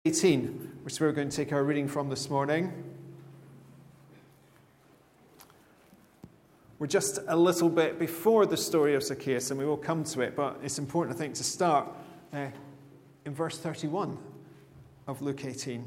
18, which we're going to take our reading from this morning. We're just a little bit before the story of Zacchaeus, and we will come to it, but it's important, I think, to start in verse 31 of Luke 18.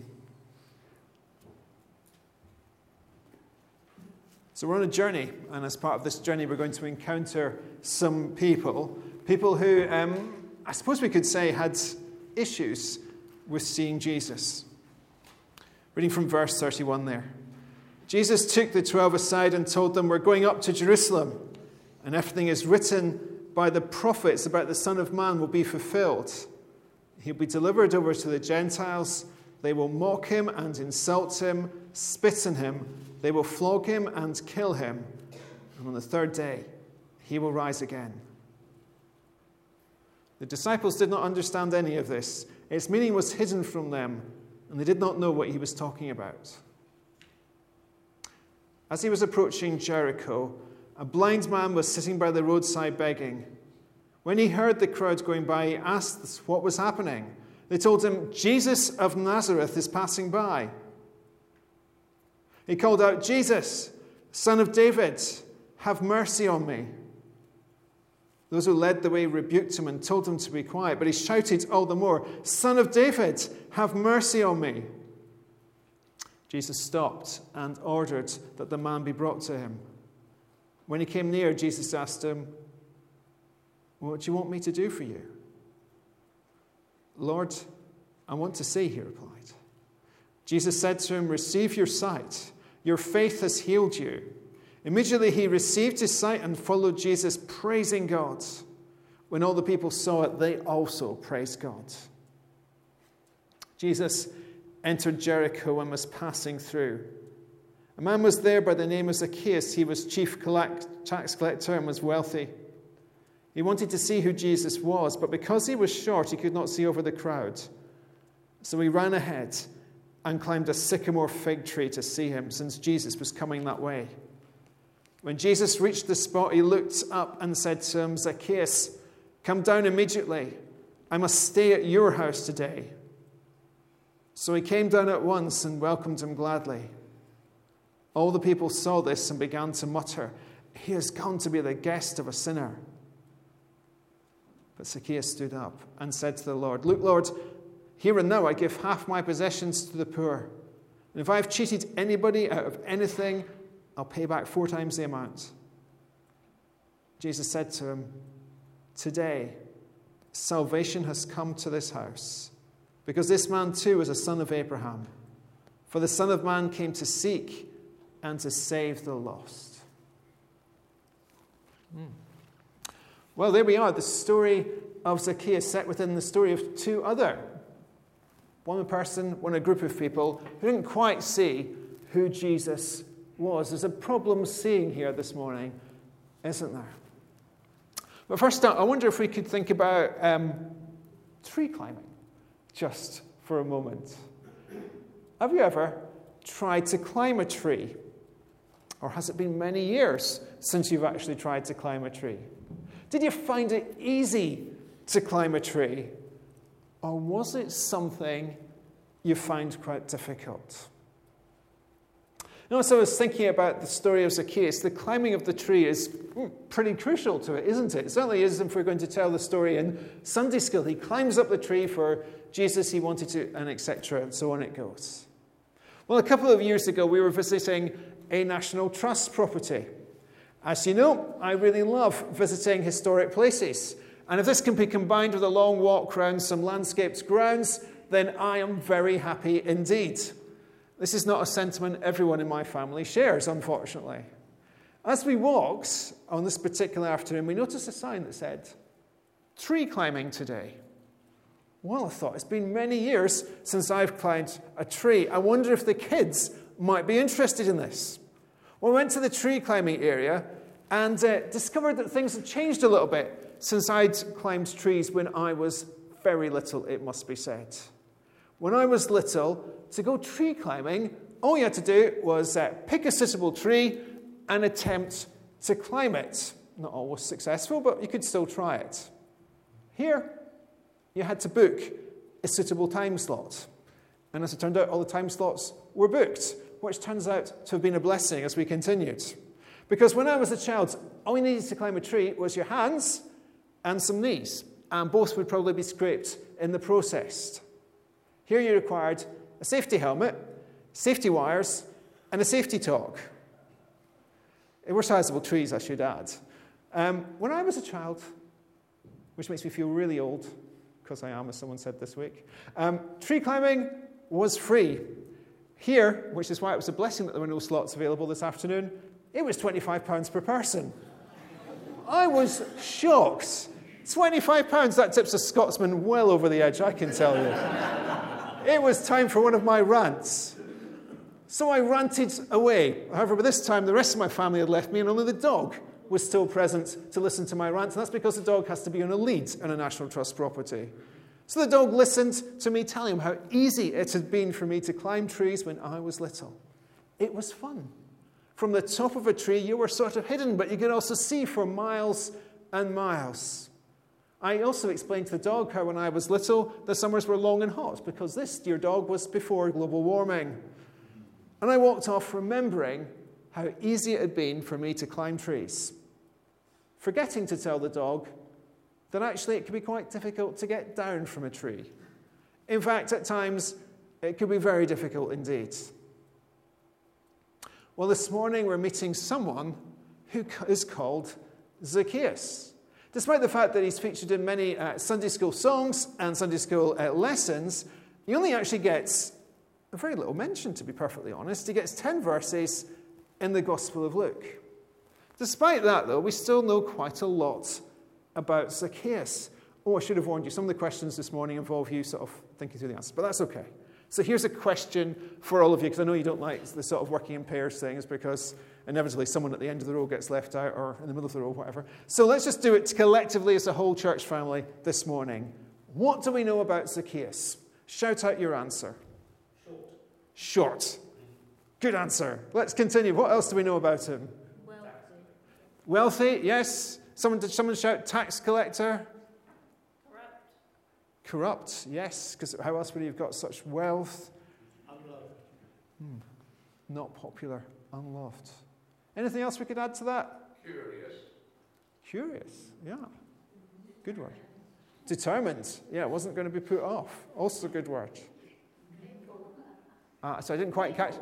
So we're on a journey, and as part of this journey, we're going to encounter some people who, I suppose we could say, had issues with seeing Jesus. Reading from verse 31 there. Jesus took the 12 aside and told them, "We're going up to Jerusalem, and everything is written by the prophets about the Son of Man will be fulfilled. He'll be delivered over to the Gentiles. They will mock him and insult him, spit on him. They will flog him and kill him. And on the third day, he will rise again." The disciples did not understand any of this. Its meaning was hidden from them, and they did not know what he was talking about. As he was approaching Jericho, a blind man was sitting by the roadside begging. When he heard the crowd going by, he asked what was happening. They told him, "Jesus of Nazareth is passing by." He called out, "Jesus, Son of David, have mercy on me." Those who led the way rebuked him and told him to be quiet, but he shouted all the more, "Son of David, have mercy on me." Jesus stopped and ordered that the man be brought to him. When he came near, Jesus asked him, "What do you want me to do for you?" "Lord, I want to see," he replied. Jesus said to him, "Receive your sight. Your faith has healed you." Immediately he received his sight and followed Jesus, praising God. When all the people saw it, they also praised God. Jesus entered Jericho and was passing through. A man was there by the name of Zacchaeus. He was chief tax collector and was wealthy. He wanted to see who Jesus was, but because he was short, he could not see over the crowd. So he ran ahead and climbed a sycamore fig tree to see him, since Jesus was coming that way. When Jesus reached the spot, he looked up and said to him, "Zacchaeus, come down immediately. I must stay at your house today." So he came down at once and welcomed him gladly. All the people saw this and began to mutter, "He has gone to be the guest of a sinner." But Zacchaeus stood up and said to the Lord, "Look, Lord, here and now I give half my possessions to the poor. And if I have cheated anybody out of anything, I'll pay back 4 times the amount." Jesus said to him, "Today, salvation has come to this house, because this man too is a son of Abraham. For the Son of Man came to seek and to save the lost." Well, there we are, the story of Zacchaeus set within the story of 2 other. One person, a group of people who didn't quite see who Jesus was. There's a problem seeing here this morning, isn't there? But first up, I wonder if we could think about tree climbing just for a moment. Have you ever tried to climb a tree? Or has it been many years since you've actually tried to climb a tree? Did you find it easy to climb a tree? Or was it something you found quite difficult? You know, so I was thinking about the story of Zacchaeus. The climbing of the tree is pretty crucial to it, isn't it? It certainly is if we're going to tell the story in Sunday school. He climbs up the tree for Jesus he wanted to, and etc., and so on it goes. Well, a couple of years ago, we were visiting a National Trust property. As you know, I really love visiting historic places. And if this can be combined with a long walk around some landscaped grounds, then I am very happy indeed. This is not a sentiment everyone in my family shares, unfortunately. As we walked on this particular afternoon, we noticed a sign that said, "Tree climbing today." Well, I thought, it's been many years since I've climbed a tree. I wonder if the kids might be interested in this. Well, I went to the tree climbing area and discovered that things had changed a little bit since I'd climbed trees when I was very little, it must be said. When I was little, to go tree climbing, all you had to do was pick a suitable tree and attempt to climb it. Not always successful, but you could still try it. Here, you had to book a suitable time slot. And as it turned out, all the time slots were booked, which turns out to have been a blessing as we continued. Because when I was a child, all you needed to climb a tree was your hands and some knees, and both would probably be scraped in the process. Here you required a safety helmet, safety wires, and a safety talk. They were sizable trees, I should add. When I was a child, which makes me feel really old, because I am, as someone said this week, tree climbing was free. Here, which is why it was a blessing that there were no slots available this afternoon, it was £25 per person. I was shocked. £25, that tips a Scotsman well over the edge, I can tell you. It was time for one of my rants. So I ranted away. However, by this time, the rest of my family had left me, and only the dog was still present to listen to my rant. And that's because the dog has to be on a lead on a National Trust property. So the dog listened to me tell him how easy it had been for me to climb trees when I was little. It was fun. From the top of a tree, you were sort of hidden, but you could also see for miles and miles. I also explained to the dog how when I was little, the summers were long and hot, because this, dear dog, was before global warming. And I walked off remembering how easy it had been for me to climb trees, forgetting to tell the dog that actually it could be quite difficult to get down from a tree. In fact, at times, it could be very difficult indeed. Well, this morning we're meeting someone who is called Zacchaeus. Despite the fact that he's featured in many Sunday school songs and Sunday school lessons, he only actually gets a very little mention, to be perfectly honest. He gets 10 verses in the Gospel of Luke. Despite that, though, we still know quite a lot about Zacchaeus. Oh, I should have warned you. Some of the questions this morning involve you sort of thinking through the answers, but that's okay. So here's a question for all of you, because I know you don't like the sort of working in pairs things, because inevitably someone at the end of the row gets left out, or in the middle of the row, whatever. So let's just do it collectively as a whole church family this morning. What do we know about Zacchaeus? Shout out your answer. Short. Good answer. Let's continue. What else do we know about him? Wealthy, yes. Did someone shout tax collector? Corrupt, yes, because how else would he have got such wealth? Unloved. Not popular, unloved. Anything else we could add to that? Curious, yeah. Good word. Determined, yeah, wasn't going to be put off. Also a good word. So I didn't quite catch.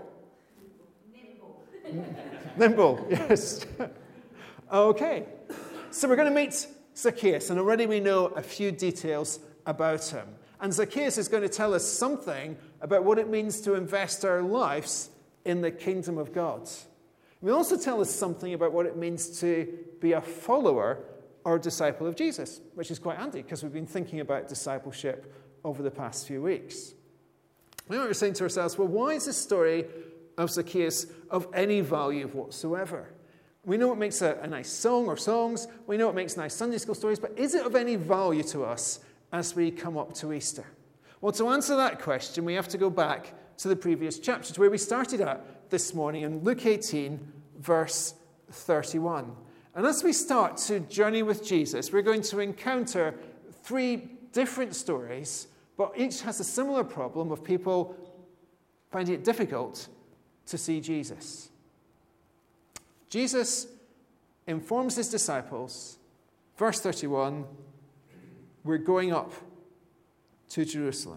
Nimble, yes. Okay, so we're going to meet Zacchaeus, and already we know a few details about him. And Zacchaeus is going to tell us something about what it means to invest our lives in the kingdom of God. He'll also tell us something about what it means to be a follower or disciple of Jesus, which is quite handy because we've been thinking about discipleship over the past few weeks. We might be saying to ourselves, well, why is this story of Zacchaeus of any value whatsoever? We know it makes a nice song or songs. We know it makes nice Sunday school stories. But is it of any value to us as we come up to Easter? Well, to answer that question, we have to go back to the previous chapter, to where we started at this morning in Luke 18, verse 31. And as we start to journey with Jesus, we're going to encounter 3 different stories, but each has a similar problem of people finding it difficult to see Jesus. Jesus informs his disciples, verse 31, we're going up to Jerusalem.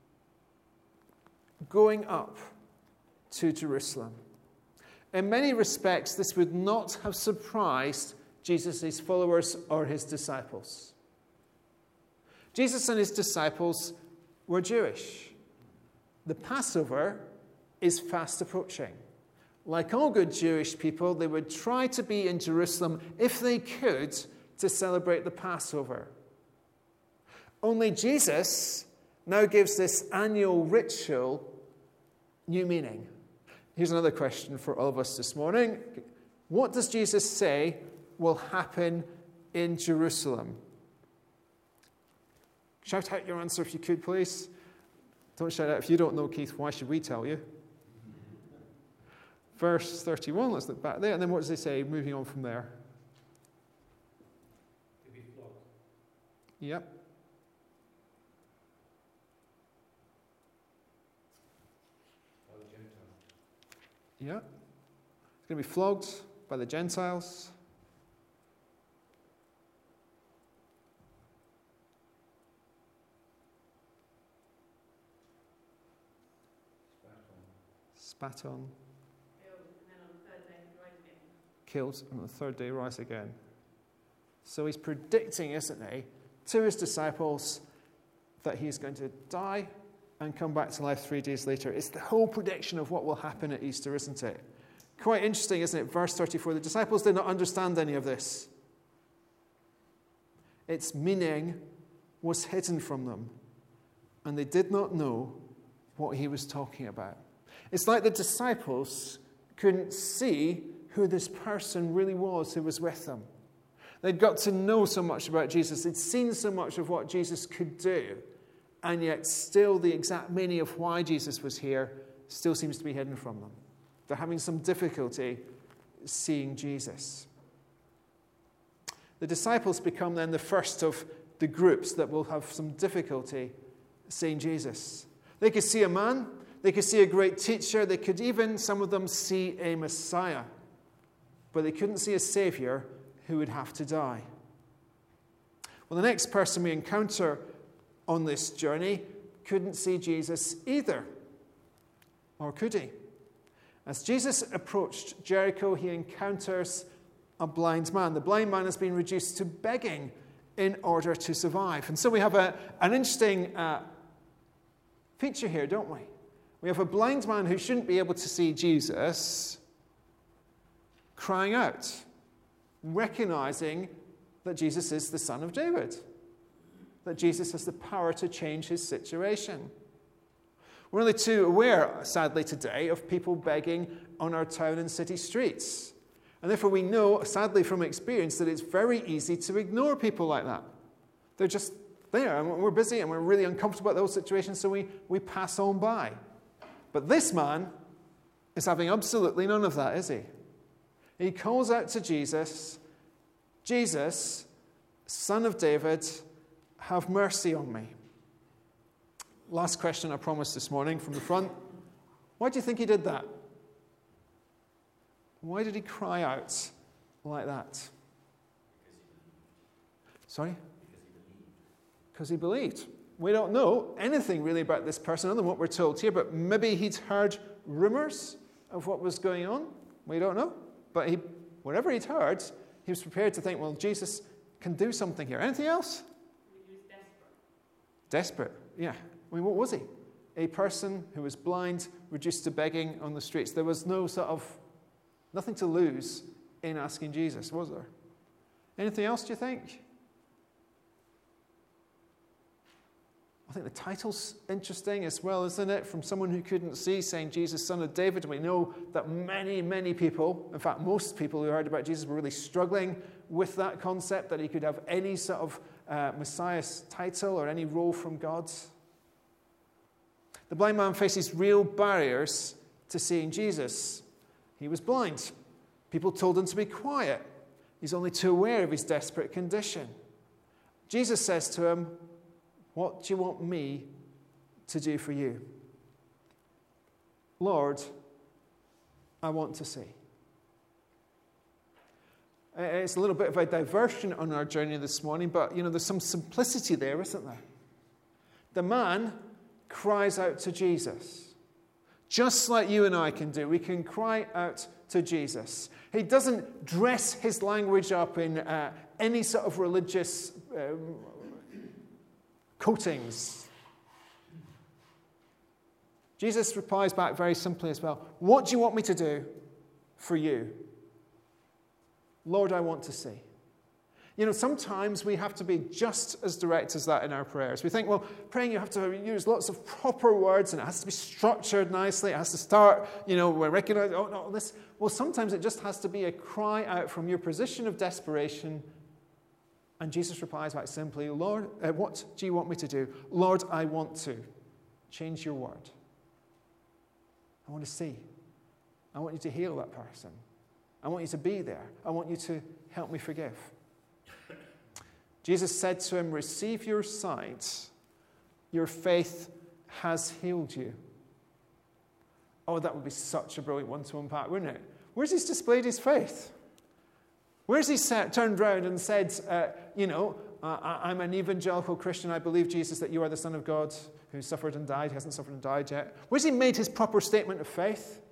Going up to Jerusalem. In many respects, this would not have surprised Jesus' followers or his disciples. Jesus and his disciples were Jewish. The Passover is fast approaching. Like all good Jewish people, they would try to be in Jerusalem if they could to celebrate the Passover. Only Jesus now gives this annual ritual new meaning. Here's another question for all of us this morning. What does Jesus say will happen in Jerusalem? Shout out your answer if you could, please. Don't shout out if you don't know, Keith. Why should we tell you? Verse 31, let's look back there. And then what does he say, moving on from there? To be flogged. Yep. Yeah. He's going to be flogged by the Gentiles. Spat on. Killed, and on the third day rise again. So he's predicting, isn't he, to his disciples that he's going to die and come back to life 3 days later. It's the whole prediction of what will happen at Easter, isn't it? Quite interesting, isn't it? Verse 34, the disciples did not understand any of this. Its meaning was hidden from them, and they did not know what he was talking about. It's like the disciples couldn't see who this person really was who was with them. They'd got to know so much about Jesus. They'd seen so much of what Jesus could do. And yet still the exact meaning of why Jesus was here still seems to be hidden from them. They're having some difficulty seeing Jesus. The disciples become then the first of the groups that will have some difficulty seeing Jesus. They could see a man. They could see a great teacher. They could even, some of them, see a Messiah. But they couldn't see a Savior who would have to die. Well, the next person we encounter on this journey couldn't see Jesus either. Or could he? As Jesus approached Jericho, he encounters a blind man. The blind man has been reduced to begging in order to survive. And so we have an interesting feature here, don't we? We have a blind man who shouldn't be able to see Jesus crying out, recognizing that Jesus is the Son of David, that Jesus has the power to change his situation. We're only too aware, sadly today, of people begging on our town and city streets. And therefore we know, sadly from experience, that it's very easy to ignore people like that. They're just there, and we're busy, and we're really uncomfortable about the whole situation, so we pass on by. But this man is having absolutely none of that, is he? He calls out to Jesus, Jesus, Son of David, have mercy on me. Last question I promised this morning from the front. Why do you think he did that? Why did he cry out like that? Sorry? Because he believed. We don't know anything really about this person other than what we're told here, but maybe he'd heard rumors of what was going on. We don't know. But whatever he'd heard, he was prepared to think, well, Jesus can do something here. Anything else? He was desperate. Desperate, yeah. I mean, what was he? A person who was blind, reduced to begging on the streets. There was nothing to lose in asking Jesus, was there? Anything else, do you think? I think the title's interesting as well, isn't it? From someone who couldn't see, saying Jesus, Son of David. We know that many, many people, in fact, most people who heard about Jesus were really struggling with that concept, that he could have any sort of Messiah's title or any role from God. The blind man faces real barriers to seeing Jesus. He was blind. People told him to be quiet. He's only too aware of his desperate condition. Jesus says to him, what do you want me to do for you? Lord, I want to see. It's a little bit of a diversion on our journey this morning, but, there's some simplicity there, isn't there? The man cries out to Jesus, just like you and I can do. We can cry out to Jesus. He doesn't dress his language up in any sort of religious coatings. Jesus replies back very simply as well. What do you want me to do for you? Lord, I want to see. Sometimes we have to be just as direct as that in our prayers. We think, well, praying you have to use lots of proper words and it has to be structured nicely. It has to start, we recognize, this. Well, sometimes it just has to be a cry out from your position of desperation. And Jesus replies back simply, Lord, what do you want me to do? Lord, I want to. Change your word. I want to see. I want you to heal that person. I want you to be there. I want you to help me forgive. Jesus said to him, receive your sight. Your faith has healed you. Oh, that would be such a brilliant one to unpack, wouldn't it? Where's he's displayed his faith? Where's he turned around and said, I'm an evangelical Christian. I believe, Jesus, that you are the Son of God who suffered and died. He hasn't suffered and died yet. Where's he made his proper statement of faith?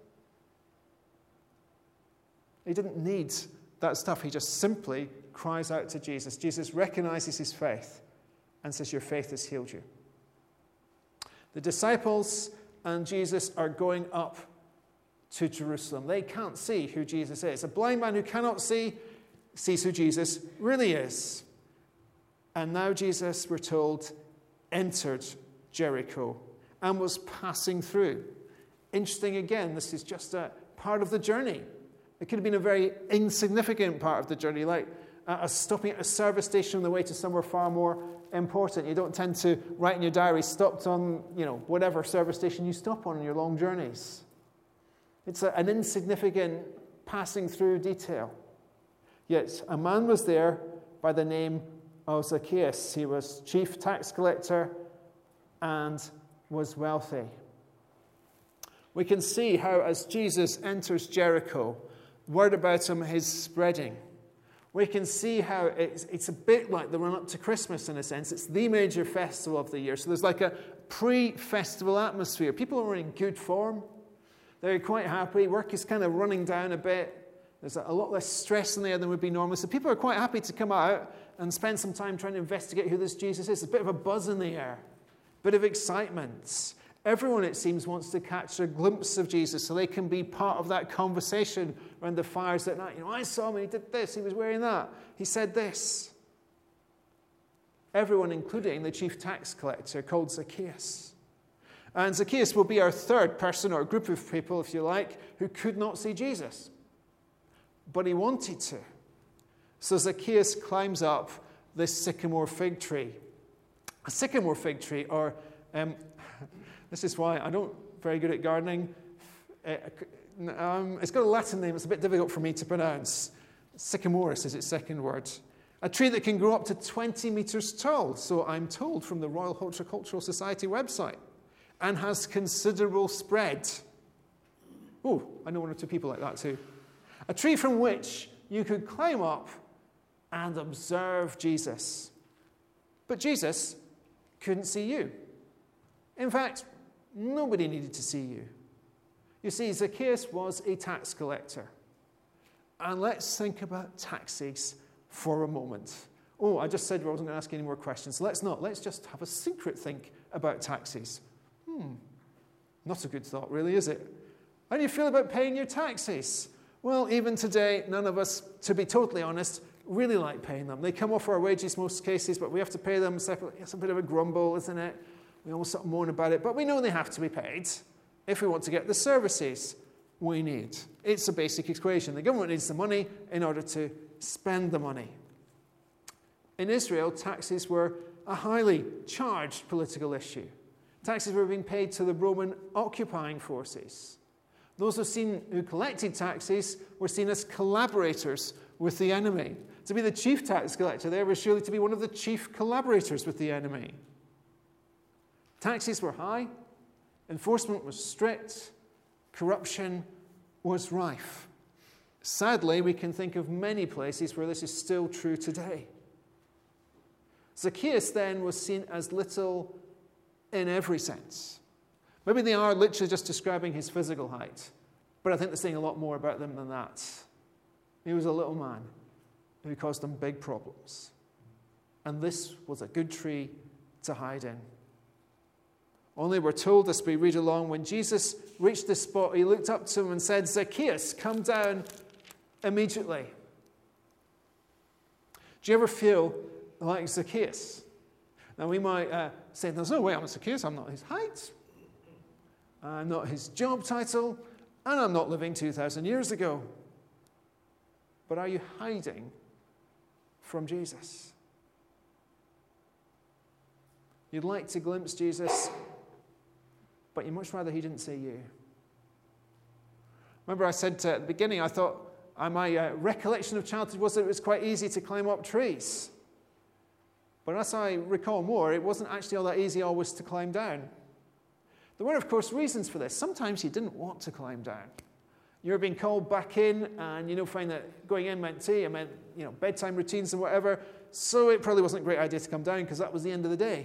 He didn't need that stuff. He just simply cries out to Jesus. Jesus recognizes his faith and says, your faith has healed you. The disciples and Jesus are going up to Jerusalem. They can't see who Jesus is. A blind man who cannot see sees who Jesus really is. And now Jesus, we're told, entered Jericho and was passing through. Interesting again, this is just a part of the journey. It could have been a very insignificant part of the journey, like stopping at a service station on the way to somewhere far more important. You don't tend to write in your diary, stopped on, whatever service station you stop on your long journeys. It's an insignificant passing through detail. Yet a man was there by the name of Zacchaeus. He was chief tax collector and was wealthy. We can see how as Jesus enters Jericho, word about him is spreading. We can see how it's a bit like the run-up to Christmas in a sense. It's the major festival of the year. So there's like a pre-festival atmosphere. People are in good form. They're quite happy. Work is kind of running down a bit. There's a lot less stress in there than would be normal. So people are quite happy to come out and spend some time trying to investigate who this Jesus is. There's a bit of a buzz in the air, a bit of excitement. Everyone, it seems, wants to catch a glimpse of Jesus so they can be part of that conversation around the fires at night. I saw him, he did this, he was wearing that, he said this. Everyone, including the chief tax collector called Zacchaeus. And Zacchaeus will be our third person, or group of people, if you like, who could not see Jesus. But he wanted to. So Zacchaeus climbs up this sycamore fig tree. A sycamore fig tree, or this is why I don't very good at gardening. It's got a Latin name. It's a bit difficult for me to pronounce. Sycamorus is its second word. A tree that can grow up to 20 meters tall, so I'm told from the Royal Horticultural Society website, and has considerable spread. Oh, I know one or two people like that too. A tree from which you could climb up and observe Jesus. But Jesus couldn't see you. In fact, nobody needed to see you. You see, Zacchaeus was a tax collector. And let's think about taxes for a moment. Oh, I just said I wasn't going to ask any more questions. Let's not. Let's just have a secret think about taxes. Not a good thought, really, is it? How do you feel about paying your taxes? Well, even today, none of us, to be totally honest, really like paying them. They come off our wages most cases, but we have to pay them separately. It's a bit of a grumble, isn't it? We all sort of moan about it, but we know they have to be paid if we want to get the services we need. It's a basic equation. The government needs the money in order to spend the money. In Israel, taxes were a highly charged political issue. Taxes were being paid to the Roman occupying forces. Those who collected taxes were seen as collaborators with the enemy. To be the chief tax collector there was surely to be one of the chief collaborators with the enemy. Taxes were high, enforcement was strict, corruption was rife. Sadly, we can think of many places where this is still true today. Zacchaeus then was seen as little in every sense. Maybe they are literally just describing his physical height, but I think they're saying a lot more about them than that. He was a little man who caused them big problems. And this was a good tree to hide in. Only we're told, as we read along, when Jesus reached the spot, he looked up to him and said, "Zacchaeus, come down immediately." Do you ever feel like Zacchaeus? Now we might say, there's no way I'm Zacchaeus. I'm not his height. I'm not his job title. And I'm not living 2,000 years ago. But are you hiding from Jesus? You'd like to glimpse Jesus, but you'd much rather he didn't see you. Remember I said at the beginning, I thought my recollection of childhood was that it was quite easy to climb up trees. But as I recall more, it wasn't actually all that easy always to climb down. There were, of course, reasons for this. Sometimes he didn't want to climb down. You were being called back in, and find that going in meant tea, it meant bedtime routines and whatever. So it probably wasn't a great idea to come down because that was the end of the day.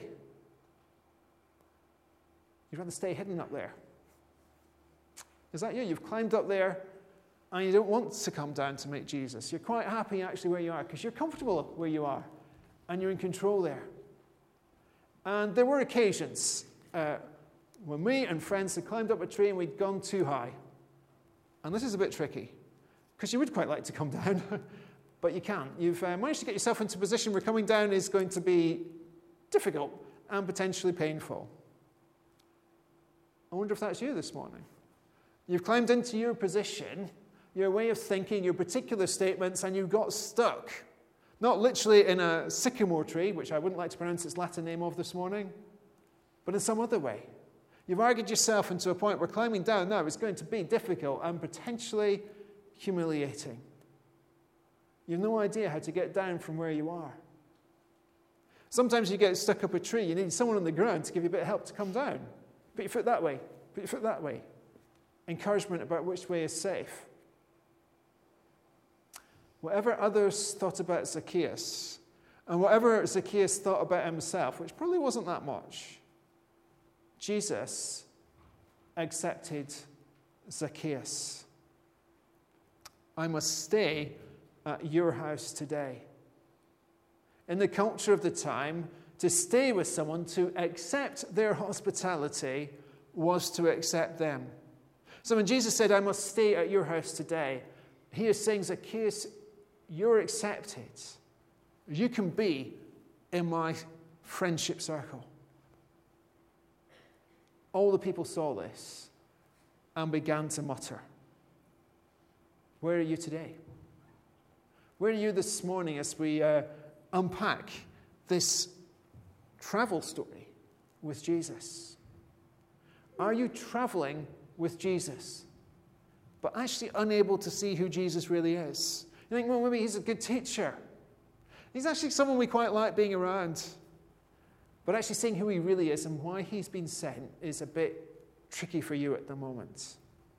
You'd rather stay hidden up there. Is that you? You've climbed up there and you don't want to come down to meet Jesus. You're quite happy actually where you are because you're comfortable where you are and you're in control there. And there were occasions when we and friends had climbed up a tree and we'd gone too high. And this is a bit tricky because you would quite like to come down, but you can't. You've managed to get yourself into a position where coming down is going to be difficult and potentially painful. I wonder if that's you this morning. You've climbed into your position, your way of thinking, your particular statements, and you got stuck. Not literally in a sycamore tree, which I wouldn't like to pronounce its Latin name of this morning, but in some other way. You've argued yourself into a point where climbing down now is going to be difficult and potentially humiliating. You have no idea how to get down from where you are. Sometimes you get stuck up a tree. You need someone on the ground to give you a bit of help to come down. Put your foot that way. Put your foot that way. Encouragement about which way is safe. Whatever others thought about Zacchaeus, and whatever Zacchaeus thought about himself, which probably wasn't that much, Jesus accepted Zacchaeus. I must stay at your house today. In the culture of the time, to stay with someone, to accept their hospitality, was to accept them. So when Jesus said, I must stay at your house today, he is saying, Zacchaeus, you're accepted. You can be in my friendship circle. All the people saw this and began to mutter. Where are you today? Where are you this morning as we unpack this travel story with Jesus? Are you traveling with Jesus, but actually unable to see who Jesus really is? You think, well, maybe he's a good teacher. He's actually someone we quite like being around. But actually seeing who he really is and why he's been sent is a bit tricky for you at the moment.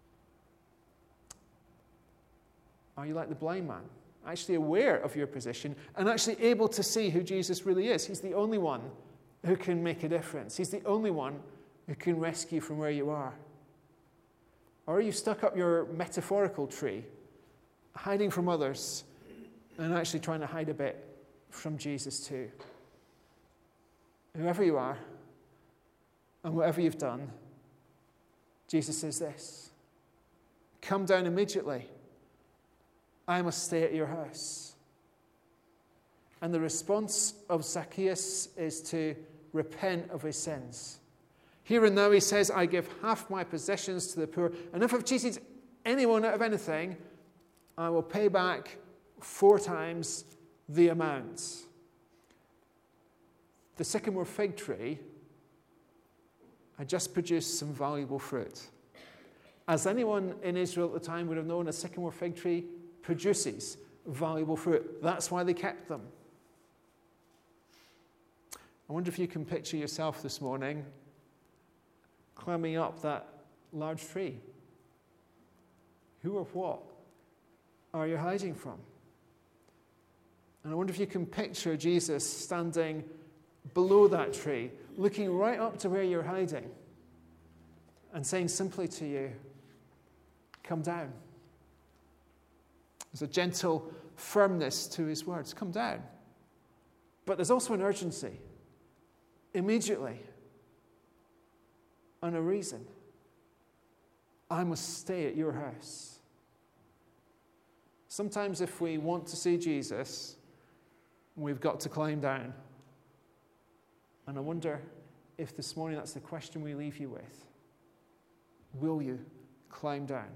Are you like the blind man, actually aware of your position and actually able to see who Jesus really is? He's the only one who can make a difference. He's the only one who can rescue from where you are. Or are you stuck up your metaphorical tree, hiding from others and actually trying to hide a bit from Jesus too? Whoever you are and whatever you've done, Jesus says this: come down immediately. I must stay at your house. And the response of Zacchaeus is to repent of his sins. Here and now he says, I give half my possessions to the poor, and if I've cheated anyone out of anything, I will pay back 4 times the amount. The sycamore fig tree had just produced some valuable fruit. As anyone in Israel at the time would have known, a sycamore fig tree produces valuable fruit. That's why they kept them. I wonder if you can picture yourself this morning climbing up that large tree. Who or what are you hiding from? And I wonder if you can picture Jesus standing below that tree, looking right up to where you're hiding and saying simply to you, come down. There's a gentle firmness to his words, come down. But there's also an urgency, immediately, and a reason. I must stay at your house. Sometimes if we want to see Jesus, we've got to climb down. And I wonder if this morning that's the question we leave you with. Will you climb down?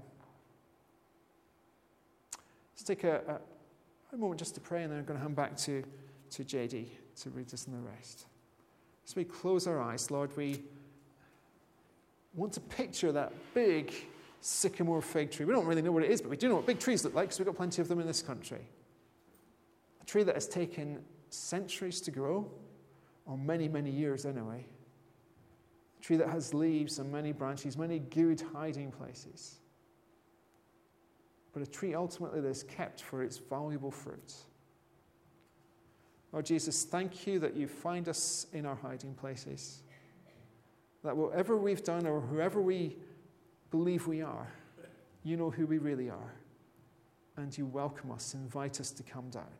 Let's take a moment just to pray, and then I'm going to hand back to JD to read us and the rest. As we close our eyes, Lord, we want to picture that big sycamore fig tree. We don't really know what it is, but we do know what big trees look like because we've got plenty of them in this country. A tree that has taken centuries to grow, or many, many years anyway. A tree that has leaves and many branches, many good hiding places. But a tree ultimately that is kept for its valuable fruit. Lord Jesus, thank you that you find us in our hiding places. That whatever we've done or whoever we believe we are, you know who we really are. And you welcome us, invite us to come down.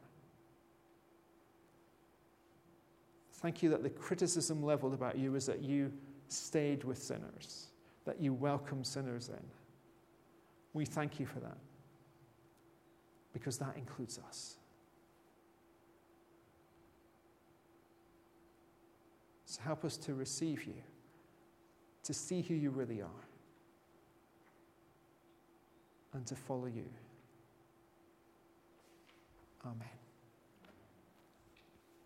Thank you that the criticism leveled about you is that you stayed with sinners, that you welcome sinners in. We thank you for that, because that includes us. So help us to receive you, to see who you really are, and to follow you. Amen.